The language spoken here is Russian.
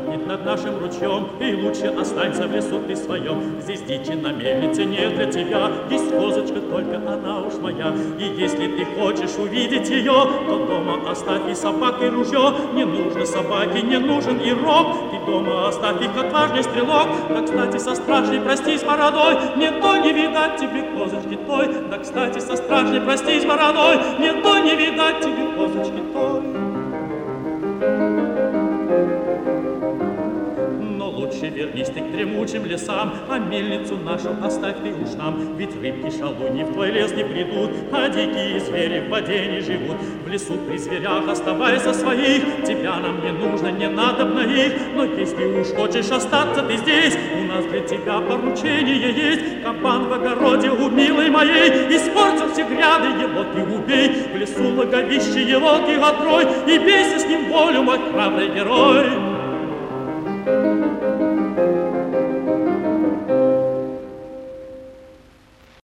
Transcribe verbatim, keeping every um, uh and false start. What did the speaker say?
поднимет над нашим ручьем, и лучше останься в лесу ты своем. Здесь дичи на мельнице не для тебя, есть козочка, только она уж моя. И если ты хочешь увидеть ее, то дома оставь и собак, и ружье. Не нужны собаки, не нужен и рог, ты дома оставь их отважный стрелок. Да, кстати, со стражей простись бородой, не то не видать тебе козочки той. Да, кстати, со стражей простись бородой, не то не видать тебе козочки той. Лучше вернись ты к дремучим лесам, а мельницу нашу оставь ты уж нам. Ведь рыбки шалуни в твой лес не придут, а дикие звери в воде не живут. В лесу при зверях оставайся своих, тебя нам не нужно, не надобно их. Но если уж хочешь остаться ты здесь, у нас для тебя поручение есть. Кабан в огороде у милой моей испортил все гряды, его ты убей. В лесу логовище его ты отрой, и бейся с ним волю, мой храбрый герой.